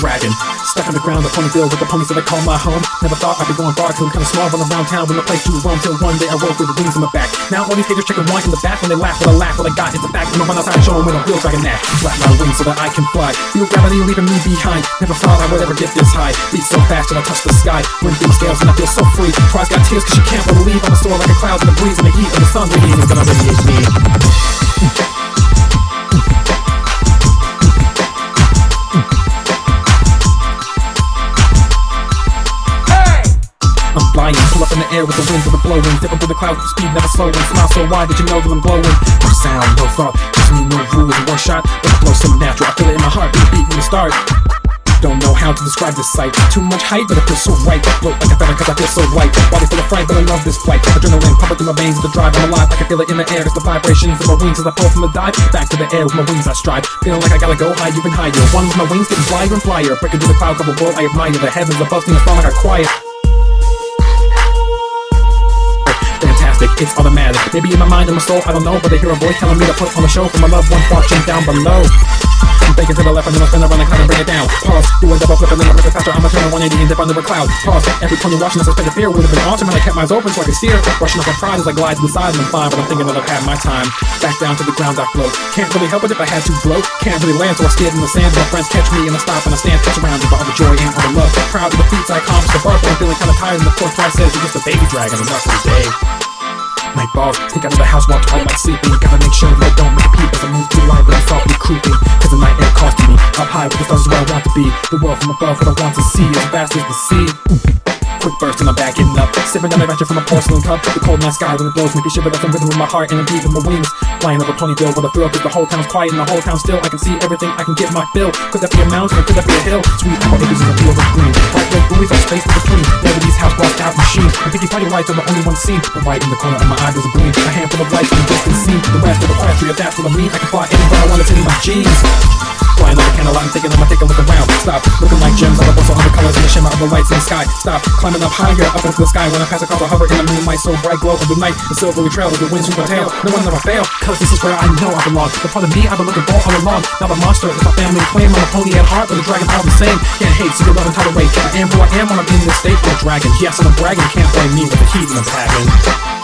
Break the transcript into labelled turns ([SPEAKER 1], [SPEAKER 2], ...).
[SPEAKER 1] dragon. Stuck on the ground, the ponytail with the ponies that I call my home. Never thought I'd be going far, cause I'm kinda small, running around town with no place to roam. Till one day I woke with the wings on my back. Now all these haters checking one in the back when they laugh, but I laugh. What I got is the fact, and I run outside showing when a real dragon knack. Flap my wings so that I can fly. Feel gravity leaving me behind. Never thought I would ever get this high. Beat so fast till I touch the sky. Wind through scales and I feel so free. Prize got tears cause she can't believe I'm a soar like a cloud in the breeze, and the heat of the sun radiating is gonna radiate me. I'm flying, pull up in the air with the winds of the blowing. Zipping through the clouds with speed, never slowing. Smile so wide that you know that I'm glowing. No sound, no thought, just me, no rules, one shot. But the flow so natural, I feel it in my heart, beat from the start. Don't know how to describe this sight. Too much hype, but it feels so right. Float like a feather cause I feel so light. Body full of fright, but I love this flight. Adrenaline pumping through my veins with the drive. I'm alive, I can feel it in the air. It's the vibrations of my wings as I pull from the dive. Back to the air with my wings I stride. Feeling like I gotta go high, even higher. One with my wings getting flyer and flyer. Breaking through the cloud cover world, I admire. The heavens above me, a storm like a quiet. Fantastic, it's automatic. Maybe in my mind and my soul, I don't know, but I hear a voice telling me to put on a show for my loved ones watching down below. I'm thinking to the left and then I spin around like how to bring it down. Pause, do a double flip and then I rip it faster. I'ma turn a 180 and dip under a cloud. Pause, every pony watching us suspended fear would've been awesome and I kept my eyes open so I could steer. Rushing up my pride as I glide to the side and I'm fine, but I'm thinking that I've had my time. Back down to the ground I float. Can't really help it if I had to float. Can't really land so I skid in the sand. My friends catch me and I stop and I stand surrounded by all the joy and all the love. Proud of the feats I accomplished the birth, but I'm feeling kinda tired and the fourth try says you're just a baby dragon and that's every day. Night balls, take out of the house while twilight sleeping. Gotta make sure that I don't make a peep as I move through life, but I'm softly creeping. Cause the night air costing me. Up high with the stars is where I want to be. The world from above, what I want to see, as vast as the sea. Quick burst and I'm back getting up. Sipping down my venture from a porcelain cup. The cold night sky when it blows make me shiver. Got some rhythm with my heart and a beat with my wings. Flying over Ponyville with a thrill. Cause the whole town's quiet and the whole town still. I can see everything, I can get my fill. Could that be a mountain or could that be a hill? Sweet apple acres in the field of green. Bright red buoys are space in between. Lebanese house blocked out machine. And picky fighting lights are the only one seen. But right in the corner of my eye there's a gleam. A handful of lights in the distance seen. The rest of the forestry of that's what I mean. I can fly anywhere I want, it's in my jeans. Flying like a candlelight, I'm thinking I'ma take a look around. Stop, looking like gems, all the bustle on the colors and the shimmer of the lights in the sky. Stop, climbing up higher, up into the sky. When I pass a cloud, I hover in the moonlight, so bright glow of the night. The silvery trail of the wind through my tail. No one ever fail, cause this is where I know I belong. The part of me I've been looking for all along. Now the monster is my family claim. I'm a pony at heart, but a dragon all the same. Can't hate, secret love and tolerate. I am who I am when I'm in this state. I'm a dragon, yes I'm a dragon, can't blame me with the heat and the passion.